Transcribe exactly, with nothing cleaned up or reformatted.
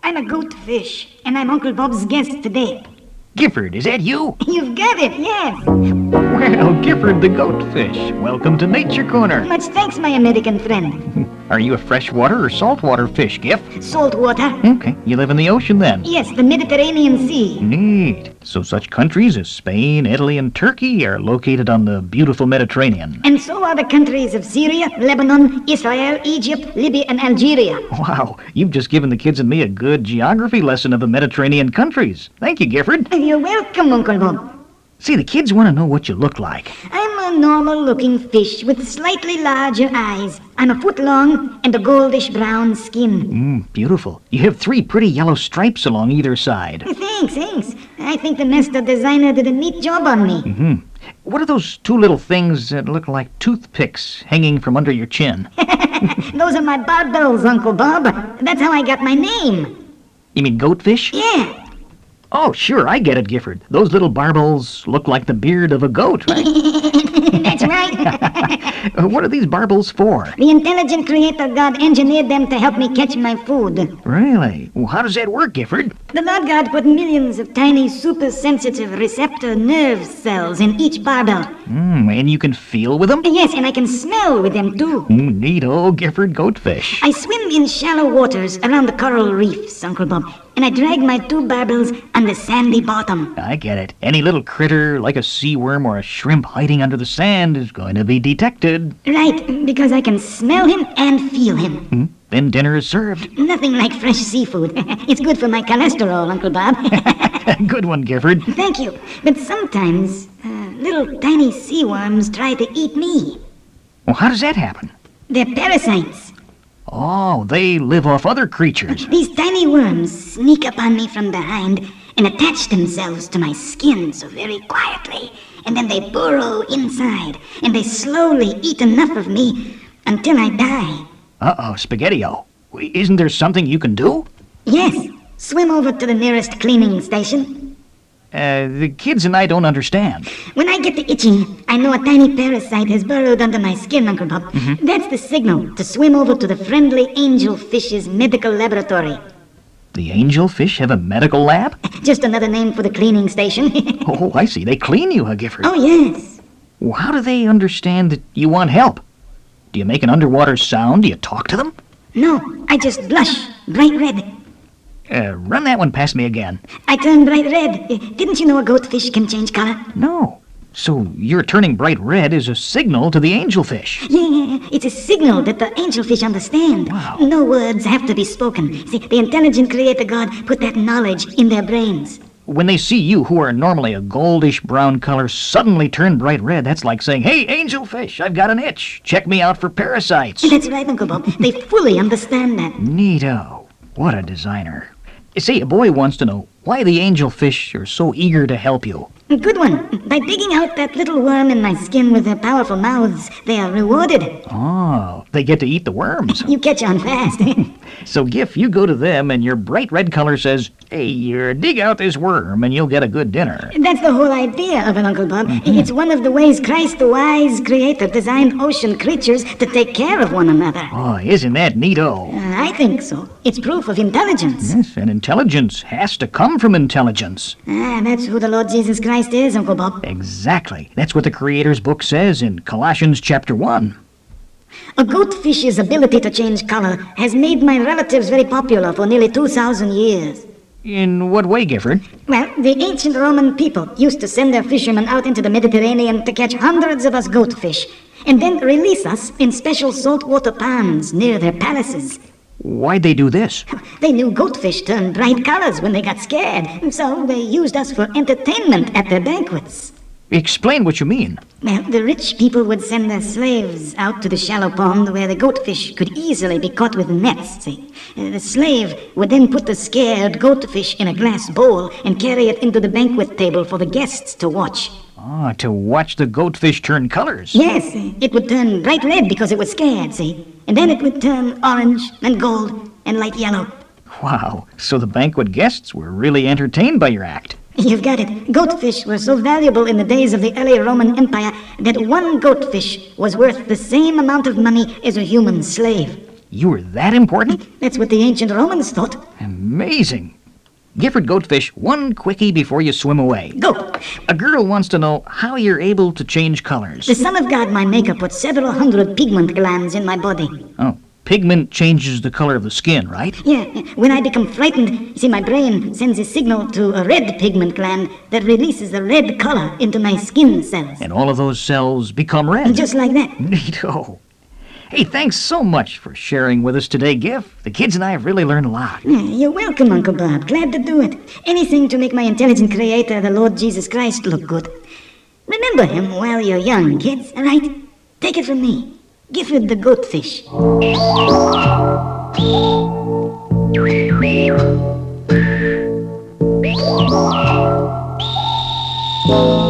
I'm a goatfish, and I'm Uncle Bob's guest today. Gifford, is that you? You've got it, yes. Well, Gifford the goatfish, welcome to Nature Corner. Much thanks, my American friend. Are you a freshwater or saltwater fish, Giff? Salt water? Okay, you live in the ocean then? Yes, the Mediterranean Sea. Neat. So such countries as Spain, Italy, and Turkey are located on the beautiful Mediterranean. And so are the countries of Syria, Lebanon, Israel, Egypt, Libya, and Algeria. Wow, you've just given the kids and me a good geography lesson of the Mediterranean countries. Thank you, Gifford. You're welcome, Uncle Bob. See, the kids want to know what you look like. I'm a normal-looking fish with slightly larger eyes. I'm a foot long and a goldish-brown skin. Mmm, beautiful. You have three pretty yellow stripes along either side. Thanks, thanks. I think the master designer did a neat job on me. Mm-hmm. What are those two little things that look like toothpicks hanging from under your chin? Those are my barbels, Uncle Bob. That's how I got my name. You mean goatfish? Yeah. Oh, sure, I get it, Gifford. Those little barbels look like the beard of a goat, right? That's right. What are these barbels for? The intelligent creator God engineered them to help me catch my food. Really? Well, how does that work, Gifford? The Lord God put millions of tiny, super-sensitive receptor nerve cells in each barbel. Mm, and you can feel with them? Yes, and I can smell with them, too. Mm, neat old Gifford goatfish. I swim in shallow waters around the coral reefs, Uncle Bob, and I drag my two barbels on the sandy bottom. I get it. Any little critter, like a sea worm or a shrimp hiding under the sand, is going to be detected. Right, because I can smell him and feel him. Mm, then dinner is served. Nothing like fresh seafood. It's good for my cholesterol, Uncle Bob. Good one, Gifford. Thank you. But sometimes, uh, little tiny sea worms try to eat me. Well, how does that happen? They're parasites. Oh, they live off other creatures. These tiny worms sneak up on me from behind and attach themselves to my skin so very quietly. And then they burrow inside, and they slowly eat enough of me until I die. Uh-oh, Spaghetti-O. Isn't there something you can do? Yes. Swim over to the nearest cleaning station. Uh, the kids and I don't understand. When I get the itching, I know a tiny parasite has burrowed under my skin, Uncle Bob. Mm-hmm. That's the signal to swim over to the friendly angelfish's medical laboratory. The angelfish have a medical lab? Just another name for the cleaning station. Oh, I see. They clean you, huh, Gifford? Oh, yes. Well, how do they understand that you want help? Do you make an underwater sound? Do you talk to them? No, I just blush, bright red. Uh, run that one past me again. I turn bright red. Didn't you know a goatfish can change color? No. So your turning bright red is a signal to the angelfish. Yeah, it's a signal that the angelfish understand. Wow. No words have to be spoken. See, the intelligent creator God put that knowledge in their brains. When they see you, who are normally a goldish brown color, suddenly turn bright red, that's like saying, "Hey, angelfish, I've got an itch. Check me out for parasites." That's right, Uncle Bob. They fully understand that. Neato. What a designer. See, a boy wants to know why the angelfish are so eager to help you. Good one. By digging out that little worm in my skin with their powerful mouths, they are rewarded. Oh, they get to eat the worms. You catch on fast. So, Giff, you go to them and your bright red color says, "Hey, you dig out this worm and you'll get a good dinner." That's the whole idea of it, Uncle Bob. Mm-hmm. It's one of the ways Christ, the wise creator, designed ocean creatures to take care of one another. Oh, isn't that neato? Uh, I think so. It's proof of intelligence. Yes, and intelligence has to come from intelligence. Ah, that's who the Lord Jesus Christ is, Uncle Bob. Exactly. That's what the Creator's book says in Colossians chapter one. A goatfish's ability to change color has made my relatives very popular for nearly two thousand years. In what way, Gifford? Well, the ancient Roman people used to send their fishermen out into the Mediterranean to catch hundreds of us goatfish, and then release us in special saltwater ponds near their palaces. Why'd they do this? They knew goatfish turned bright colors when they got scared, so they used us for entertainment at their banquets. Explain what you mean. Well, the rich people would send their slaves out to the shallow pond where the goatfish could easily be caught with nets, see? Uh, the slave would then put the scared goatfish in a glass bowl and carry it into the banquet table for the guests to watch. Ah, to watch the goatfish turn colors. Yes, it would turn bright red because it was scared, see? And then it would turn orange and gold and light yellow. Wow, so the banquet guests were really entertained by your act. You've got it. Goatfish were so valuable in the days of the early Roman Empire that one goatfish was worth the same amount of money as a human slave. You were that important? That's what the ancient Romans thought. Amazing. Gifford Goatfish, one quickie before you swim away. Go. A girl wants to know how you're able to change colors. The Son of God, my maker, put several hundred pigment glands in my body. Oh, pigment changes the color of the skin, right? Yeah, when I become frightened, see, my brain sends a signal to a red pigment gland that releases the red color into my skin cells. And all of those cells become red. Just like that. Neato. Hey, thanks so much for sharing with us today, Giff. The kids and I have really learned a lot. Yeah, you're welcome, Uncle Bob. Glad to do it. Anything to make my intelligent creator, the Lord Jesus Christ, look good. Remember him while you're young, kids, all right? Take it from me. Gifford the Goatfish. Thank you.